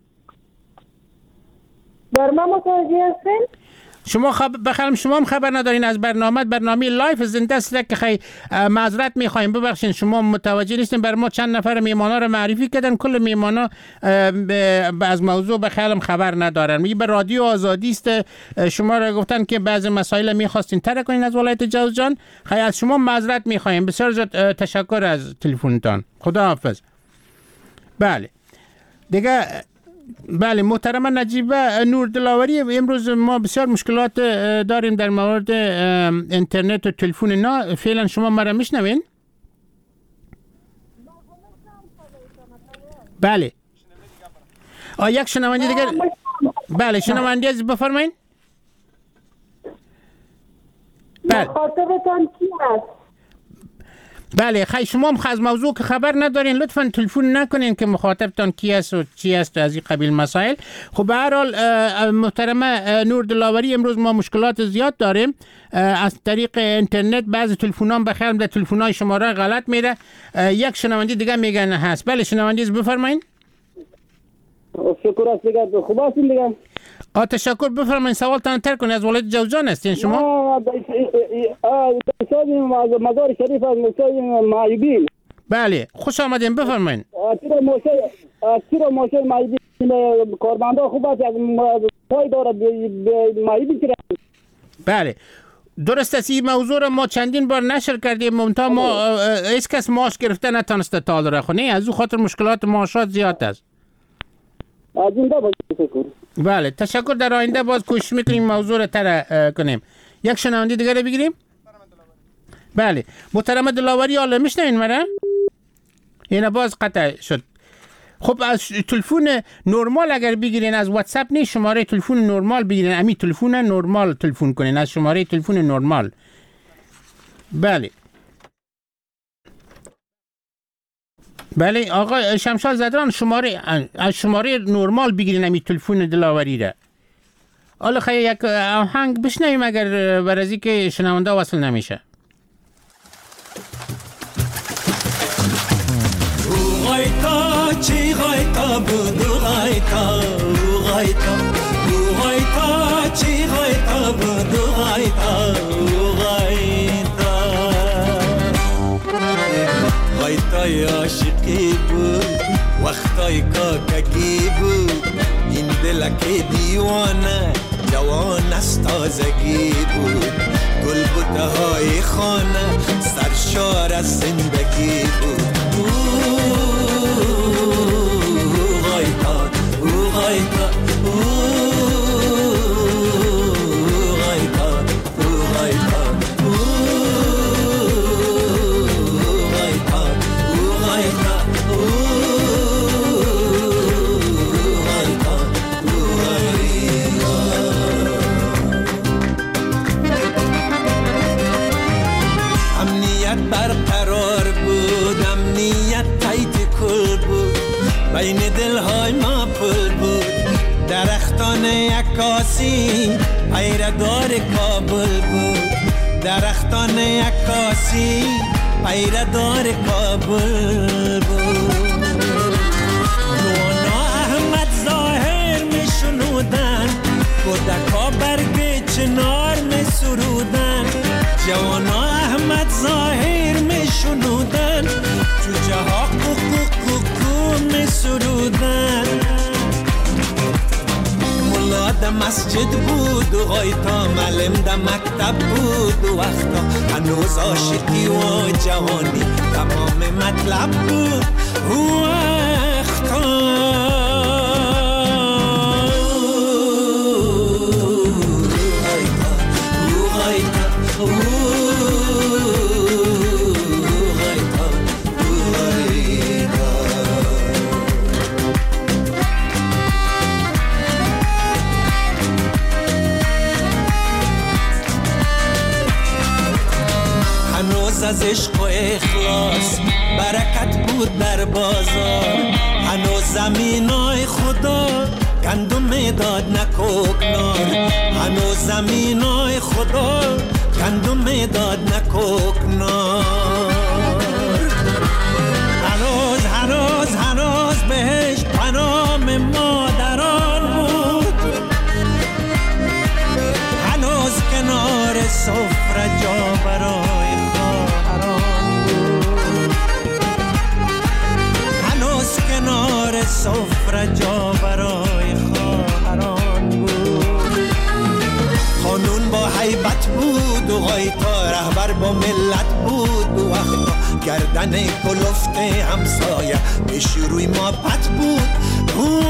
برنامه متوجه هستین؟ شما بخیرم شما هم خبر ندارین از برنامه لایف زنده است که خیلی معذرت میخوایم ببخشین شما متوجه نیستین. بر ما چند نفر میهمانا رو معرفی کردن، کل میهمانا از موضوع بخیرم خبر ندارن. میگه به رادیو آزادی است. شما رو گفتن که بعضی مسائل میخواستین طرح کنین از ولایت جوزجان. خیلی از شما معذرت میخوایم. بسیار تشکر از تلفنتان. خدا حافظ. بله دیگه. بله محترم نجیبه نور دلاوری، امروز ما بسیار مشکلات داریم در مورد اینترنت و تلفن اینا. فعلا شما مرا میشنوین؟ بله. یک شنونده دیگر. بله شنونده از بفرمایین. بله. مخاطبتان کی است؟ بله خیلی شما هم از موضوع که خبر ندارین لطفاً تلفن نکنین که مخاطبتان کی است و چی است از این قبیل مسائل. خب به هر حال محترم نور دلاوری، امروز ما مشکلات زیاد داریم از طریق اینترنت. بعضی تلفن‌ها بخیر در تلفن‌های شماره غلط میره. یک شنونده دیگه میگن هست. بله شنونده بفرمایین. شکر است دیگه. خوب هستین دیگه؟ تشکر. بفرمایید سوالتان تر کنید. از ولایت جوزجان هستین شما؟ مزار شریف از موسای معیوبین. بله خوش آمدین بفرمایید. چرا موسای معیوبین کارمندا خوب است پای دارد معیوبین چرا؟ بله درست است. این موضوع را ما چندین بار نشر کردیم منتها ما هیچ کس معاش گرفته نتونسته تا حال را خونه. از او خاطر مشکلات معاشات زیاد است. بله تشکر. در آینده باز کوشش میکنیم موضوع را تر کنیم. یک شنونده دیگر رو بگیریم. بله محترم دلاوری حالا میشنوین مرا؟ اینا باز قطع شد. خب از تلفن نرمال اگر بگیرین، از واتساپ نه، شماره تلفن نرمال بگیرین. امی تلفن نرمال تلفن کنین از شماره تلفن نرمال. بله بله آقا شمشال زدران، از شماره نرمال بگیرین امی تلفن دلاوری را. حالا خیلی یک آهنگ بشنویم اگر برازی که شنونده وصل نمیشه. غایتا چی غایتا بودو غایتا غایتا غایتا چی غایتا بودو غایتا غایتا غایتای عاشقی بود وقتای کاکگی بود این دلک دیوانه جوان از تازگی بود گلبوته های خانه سرشار از زندگی بود غایتا غایتا برقرار بود، امنیت تایت کل بود، بین دلهای ما پل بود، درختان عکاسی پیردار کابل بود، درختان عکاسی پیردار کابل بود. نوانا احمد ظاهر می شنودن، کودکا برگ چنار می سرودن، جوانا احمد ظاهر می شنودن، جوجه ها کوکو می سرودن. ملا ده مسجد بود و غایتا معلم ده مکتب بود و وقتا هنوز عاشقی و جوانی تمام مطلب بود و وقتا از عشق و اخلاص برکت بود در بازار، هنوز زمینای خدا گندم داد نکوکنار، هنوز زمینای خدا گندم داد نکوکنار. هنوز بهش پنام مادران بود، هنوز کنار سفره جا برای کنار سفره جا برای خواهران بود. قانون با هیبت بود و غایتا رهبر با ملت بود و وقتا گردن کلفت همسایه به شروع ما پت بود او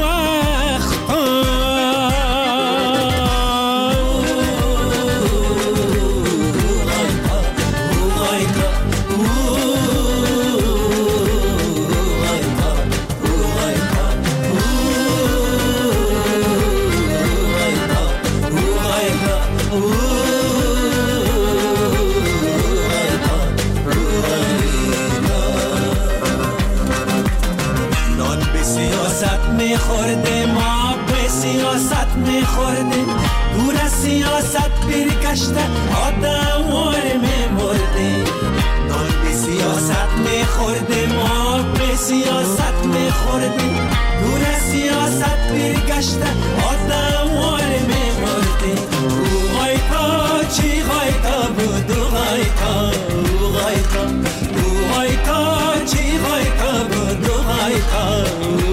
میخورده ما به سیاست میخورده دور از سیاست برگشته آدم میمرده نان به سیاست میخورده ما به سیاست میخورده دور از سیاست برگشته آدم میمرده او غایتا چی غایتا بود او غایتا او غایتا او غایتا چی غایتا بود او غایتا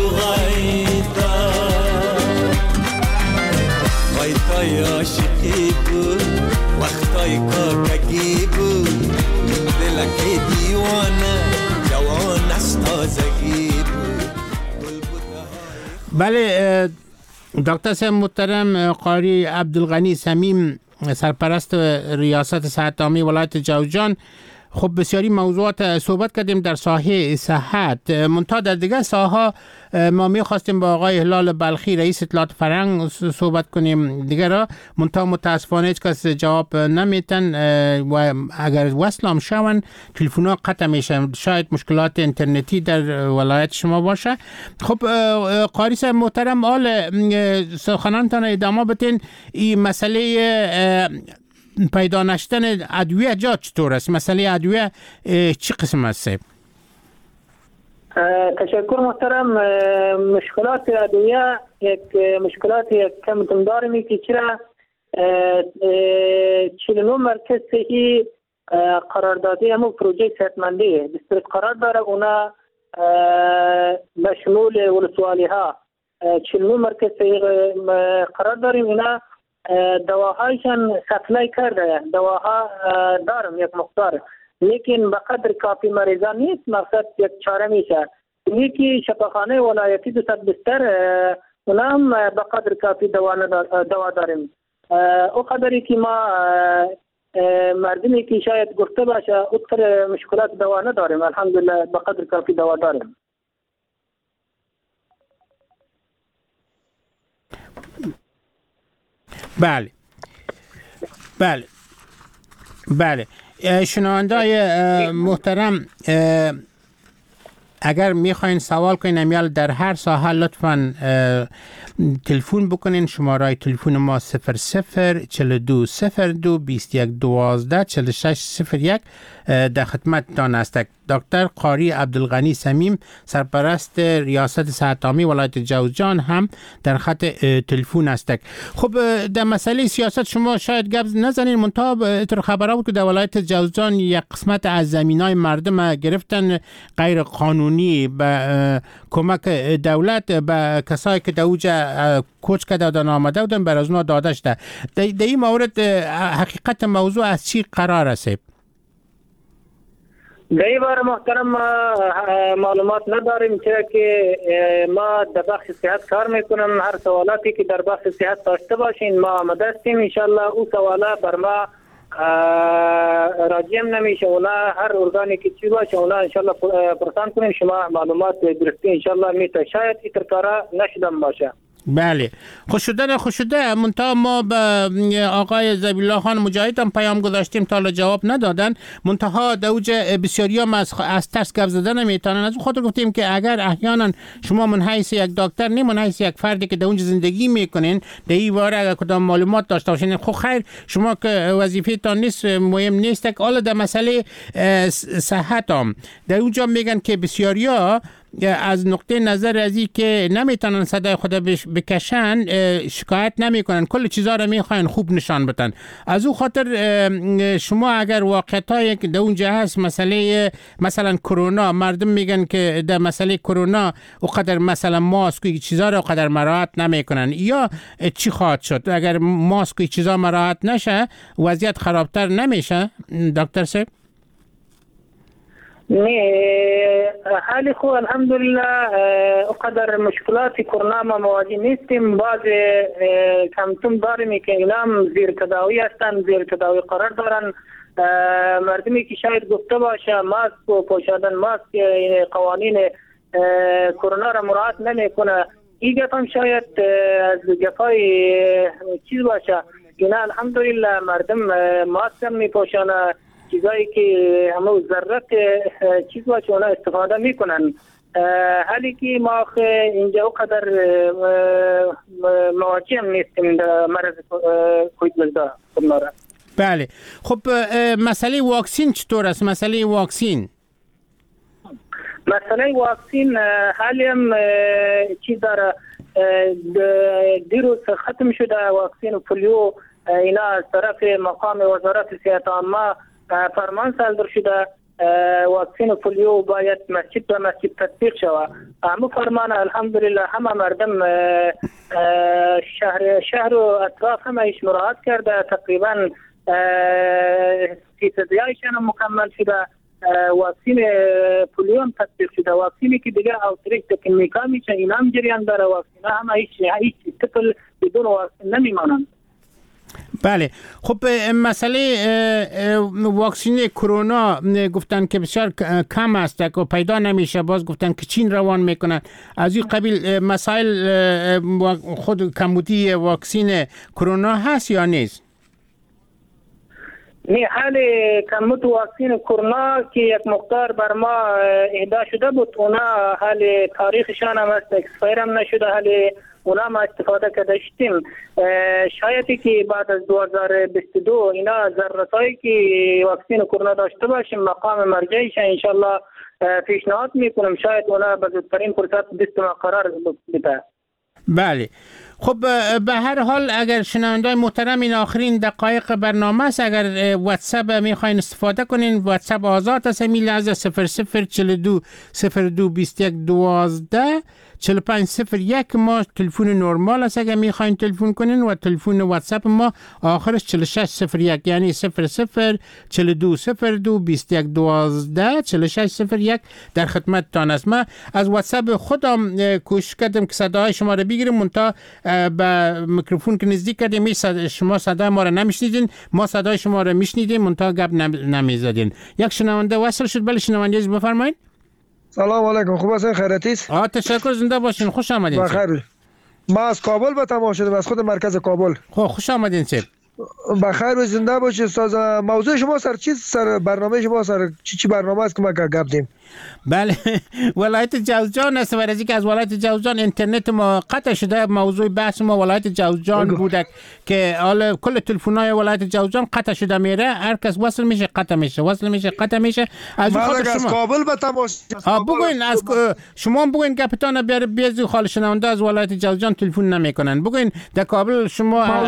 وقتای عاشقی بود وقتای کاکگی بود دلکی دیوانه جوان از تازگی بود. بله دکتر صاحب محترم قاری عبدالغنی صمیم سرپرست ریاست صحت عامه ولایت جوزجان، خب بسیاری موضوعات صحبت کردیم در ساحه صحت، منتها در دیگر ساحه ما می‌خواستیم با آقای هلال بلخی رئیس اطلاعات فرهنگ صحبت کنیم دیگر، منتها متاسفانه هیچ کس جواب نمیتن و اگر وصل هم شون تلفن‌ها قطع میشه، شاید مشکلات اینترنتی در ولایت شما باشه. خب قاری صاحب محترم، حال سخنانتان ادامه بدین. این مسئله پیدا نشدن ادویه جا چطور است؟ مسئله ادویه چی قسم است؟ تشکر محترم. مشکلات ادویه یک مشکلات کم داریم که چرا 49 مرکز صحی قراردادی همون پروژه صحتمندی دسترس قرار داره، اونا به شمول ولسوالی ها 49 مرکز صحی قرار داریم، اونا دواهایشان سپلای کرده، دواها دارم یک مقدار، لیکن به قدر کافی مریضان نیست. مقصد یک چاره میشه یکی شفاخانه ولایتی 200 بستر اونا هم به قدر کافی دوا داریم. او قدری که ما مردمی که شاید گفته باشه اکثر مشکلات دوا نداریم، الحمدلله به قدر کافی دوا داریم. بله بله بله. شنوندای محترم، اگر میخواین سوال کنین امیال در هر ساحه لطفاً تلفن بکنین. شماره تلفن ما 00420221124601 در خدمتتان است. دکتر قاری عبدالغنی صمیم سرپرست ریاست صحت عامه ولایت جوزجان هم در خط تلفن است. خب در مسئله سیاست شما شاید گپ نزنین، منتها طور خبرها بود که در ولایت جوزجان یک قسمت از زمینای مردم گرفتن غیر قانونی به کمک دولت به کسایی که در اوجه کوچ کردن آمده بودن بر از اونا داده شده. در این مورد حقیقت موضوع از چی قرار است؟ در این بار محترم ما معلومات نداریم، چرا که ما در بخش صحت کار میکنم. هر سوالاتی که در بخش صحت داشته باشین ما آمده هستیم، انشالله او سوالا بر ما راجعم نمیشه، اونا هر ارگانی که چی باشه اونا انشالله پرسان کنیم، شما معلومات درستی انشالله میته، شاید این کارا نشدم باشه. بله خوش شده. منتها ما به آقای ذبیح الله خان مجاهد هم پیام گذاشتیم تا جواب ندادن، منتها دوج بسیاری هم از ترس گپ زدن نمیتونن. از خود گفتیم که اگر احیانا شما من حیث یک دکتر نه من حیث یک فردی که در اونجا زندگی میکنین در این باره اگر کدام معلومات داشته باشین خب خیر، شما که وظیفه تان نیست مهم نیست. که حالا در مسئله صحت هم در اونجا میگن که بسیاری ها از نقطه نظر از این که نمیتونن صدای خود بکشن شکایت نمیکنن، کل چیزا رو میخواین خوب نشان بدن. از او خاطر شما اگر واقعیتایی که در اونجا هست مثلا کرونا، مردم میگن که در مسئله کرونا اونقدر مثلا ماسک و چیزا رو اونقدر مراعات نمیکنن، یا چی خواهد شد اگر ماسک و چیزا مراعات نشه وضعیت خرابتر نمیشه دکتر صاحب؟ نه حالی خو الحمدلله اقدر مشکلات کرونا ما مواجه نیستیم. بعض کمتون داریم که اینام زیر تداوی هستن، زیر تداوی قرار دارن. مردمی که شاید گفته باشه ماسک و پوشیدن ماسک قوانین کرونا را مراعات نمیکنه، این گپ هم شاید از گپای چیز باشه. اینا الحمدلله مردم ماسک هم میپوشانه، چیزایی که همه ضرورت چیز باشه اونا استفاده میکنن. حالی که ما اینجا قدر مواجه هم نیستیم در مرض کووید-19. بله. خب مسئله واکسین چطور است؟ مسئله واکسین حالی هم چیز داره. دیروز ختم شده واکسین پولیو. اینا از طرف مقام وزارت صحت عامه فرمان صادر شده واکسین پولیو باید مسجد به مسجد تطبیق شود. همه فرمان الحمدلله همه مردم شهر و اطراف همه ایش مراعات کرده. تقریبا 30% مکمل شده. واکسین پولیو هم تطبیق شده. واکسینی که دیگه اوتریک تکنیکا میشه اینا هم جریان داره. واکسین همه هیچ طفل بدون واکسین نمیمانند. بله. خب مسئله واکسین کرونا گفتن که بسیار کم است و پیدا نمیشه. باز گفتن که چین روان میکنن. از این قبیل مسائل خود کمبودی واکسین کرونا هست یا نیست؟ نه، حال کمبود واکسین کرونا که یک مقدار بر ما اهدا شده بود، اونا حال تاریخشان هم است، اکسپایر هم نشده. حال اونا ما استفاده کرده شدیم. شایدی که بعد از 2022 اینا ضرورتایی که واکسین کرونا داشته باشیم مقام مرجعیش انشالله پیشنهاد میکنم. شاید اونا به زودترین فرصت دست ما قرار بده. بله. خب به هر حال اگر شنوندای محترم این آخرین دقایق برنامه است، اگر واتساپ میخواین استفاده کنین، واتساپ آزاد است. همین لحظه 0042 02 21 12 4501 ما تلفن نرمال است اگر میخواین تلفن کنین، و تلفن واتساپ ما آخرش 4601 یعنی 0042 02 21 12 4601 در خدمتتان است. ما از واتساپ خودم کوشش کردم که صدای شما رو بگیریم، منتها به میکروفون که نزدیک کردیم شما صدای ما رو نمیشنیدین، ما صدای شما رو میشنیدیم منتها گپ نمیزدین. یک شنونده وصل شد. بله شنونده بفرمایید. سلام علیکم. خوب هستین؟ خیراتیست؟ تشکر، زنده باشین. خوش آمدین. بخیر. ما از کابل به تماس شدیم، از خود مرکز کابل. خوش آمدین سید. بخیر و زنده باشید. استاد موضوع شما سر برنامه شما چی برنامه است که ما گپ دیم؟ بله ولایت جوزجان است. برای که از ولایت جوزجان اینترنت ما قطع شده، موضوع بحث ما ولایت جوزجان بوده که حالا کل تلفن‌های ولایت جوزجان قطع شده میره، هر کس وصل میشه قطع میشه، وصل میشه قطع میشه. از کابل به تماس بگوین، از شما بگوین کاپیتان بیار بیازی خال شنونده از ولایت جوزجان تلفن نمیکنن. بگوین در کابل شما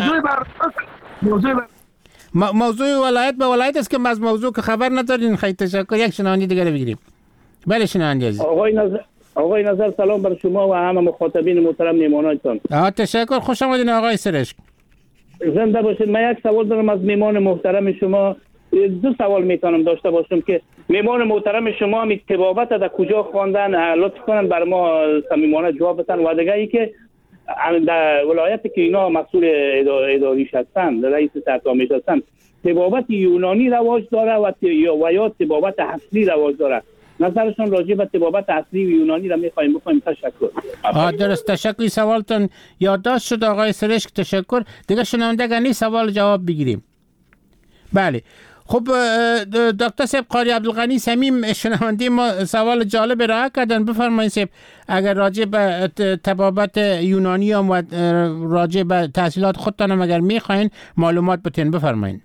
موضوع ولایت به ولایت است که از موضوع که خبر ندارین. خیلی تشکر. یک شنونده دیگه بگیریم. بله شنونده عزیز. آقای نظر سلام بر شما و همه مخاطبین محترم میمانانتان. تشکر. خوش آمدین آقای سرشک. زنده باشید. من یک سوال دارم از میمان محترم شما. دو سوال میتونم داشته باشم که میمان محترم شما می طبابت در کجا خواندن، لطف کنن بر ما صمیمانه جواب بدن. و دیگه ای که در ولایتی که اینا مسئول اداریش هستن، رئیس سرتامیش هستن، طبابت یونانی رواج داره و یا طبابت اصلی رواج داره؟ نظرشون راجع به طبابت اصلی و یونانی را می‌خوایم بکنیم. تشکر. درست. تشکر. سوالتون یادداشت شد آقای سرشک. تشکر. دیگه شنوندگانی سوال جواب بگیریم. بله. خب دکتر صاحب قاری عبدالغنی صمیم شنونده ما سوال جالب ارائه کردن. بفرمایید صاحب اگر راجع به طبابت یونانی هم و راجع به تحصیلات خودتان هم اگر میخواین معلومات بتین بفرمایید.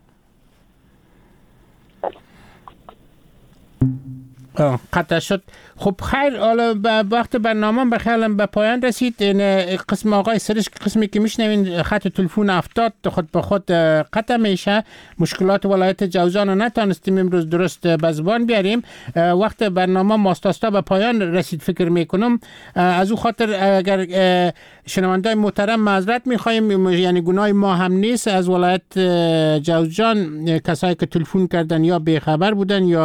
قطع شد. خب خیر، حالا وقت برنامه به خیالم به پایان رسید. قسم آقای سرشک قسمی که میشنوین خط تلفن 70 خود به خود قطع میشه. مشکلات ولایت جوزجان رو نتونستیم امروز درست به زبان بیاریم. وقت برنامه ماستاستا به پایان رسید فکر میکنم. از او خاطر اگر شنوندای محترم معذرت میخوایم، یعنی گناه ما هم نیست. از ولایت جوزجان کسایی که تلفن کردن یا بی خبر بودن یا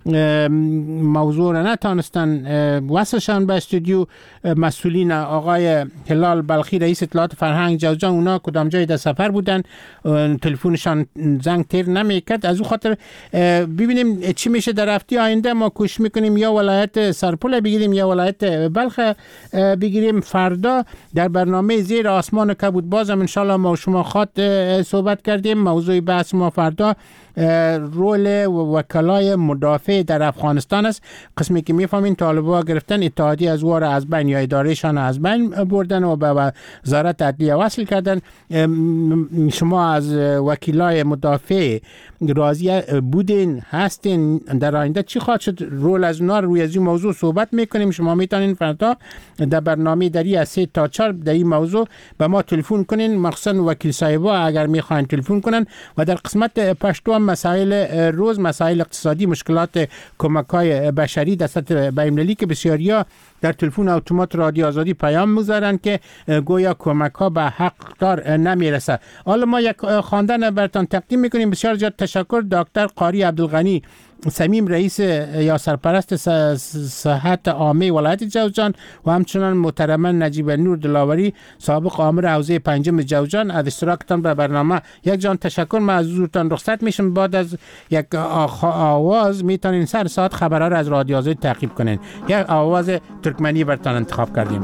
موضوع را نتانستن وصلشان به استودیو، مسئولین آقای هلال بلخی رئیس اطلاعات فرهنگ جوزجان، اونا کدام جای در سفر بودن، تلفنشان زنگ تیر نمیکرد. از او خاطر ببینیم چی میشه در هفته آینده. ما کوشش میکنیم یا ولایت سرپل بگیریم یا ولایت بلخ بگیریم. فردا در برنامه زیر آسمان کبود بازم انشالله ما شما خواد صحبت کردیم. موضوع بحث ما فردا رول وکلای مدافع در افغانستان است. قسمی که میفهمین طالبا گرفتن اتحادیه از وار از بین یا ادارهشان از بین بردن و به وزارت عدلیه وصل کردن. شما از وکلای مدافع راضی بودین هستین؟ در آینده چی خواهد شد؟ رول از اونا روی از این موضوع صحبت میکنیم. شما میتونین فردا در برنامه دری از 3 تا 4 در این موضوع به ما تلفن کنین، مخصوصا وکیل صاحبا اگر میخواین تلفن کنن. و در قسمت پشتو مسائل روز، مسائل اقتصادی، مشکلات کمک‌های بشری در سطح بین‌المللی که بسیاریا در تلفن اتومات رادیو آزادی پیام می‌ذارن که گویا کمک‌ها به حقدار نمیرسه. حالا ما یک خواندن براتون تقدیم می‌کنیم. بسیار زیاد تشکر دکتر قاری عبدالغنی سمیم، رئیس یا سرپرست صحت عامه ولایت جوزجان، و همچنان محترم نجیب نور دلاوری سابق آمر حوزه 5 جوزجان از اشتراکتان به برنامه. یک جان تشکر. من از حضورتان رخصت میشم. بعد از یک آواز میتونین سر ساعت خبرها را از رادیو آزادی تعقیب کنین. یک آواز ترکمنی براتون انتخاب کردیم.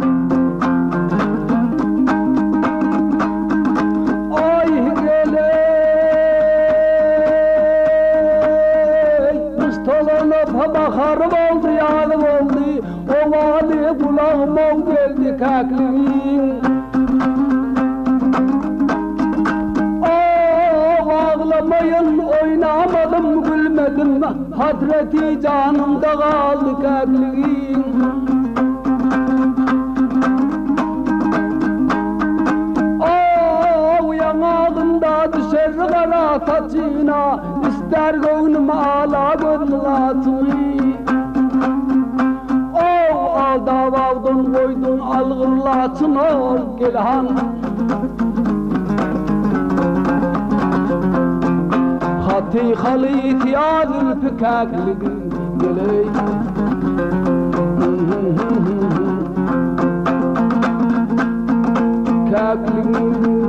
Baharım oldu, yanım oldu, o vali kulağım ol geldi kakliğin. Ağlamayın, oynamadım, gülmedim, hasreti canımda kaldı kakliğin. Yanağımda düşer kara saçına, ister gönlüm ağla gönlatını. Alda vavdun koydun algırlatını gelhan. Hati halit ya zülfikaklıgın geley. Kaklıgın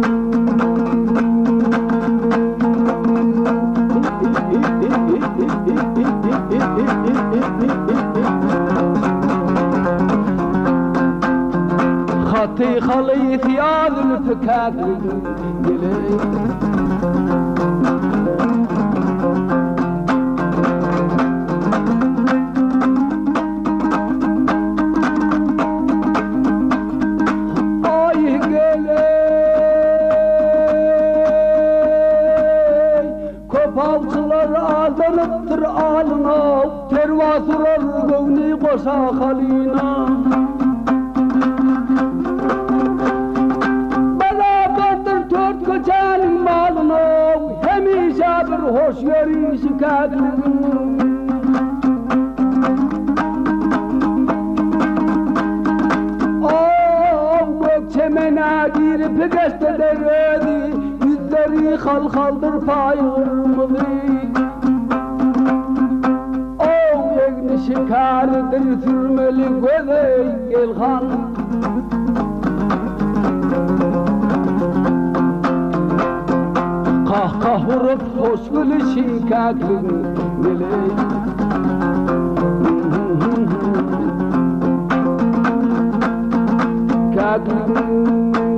خطي خليط يا ذو الفكاك Azanıptır alına, tervasırar gövni koşa halina. Beraberdir dört kocanın malına, hemişe bir hoş görüşü kadın. Gökçemene girip geçte deredi, yüzleri halkaldır payırmızı. Şikardır sürmeli gözey gelhan. Kahkah vurup hoş gülüşü kaklın geley. Kaklın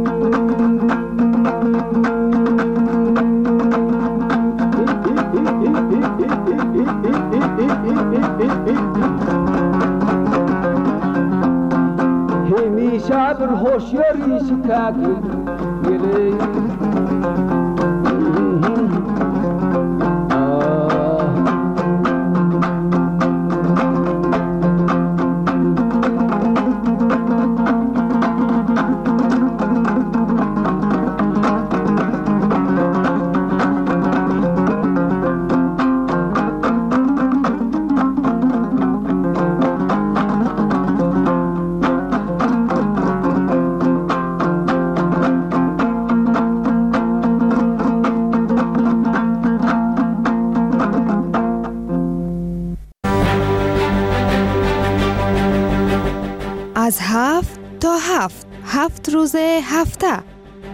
hemişe bir hoş yarışı kaklı geley. از 7 تا 7 روز هفته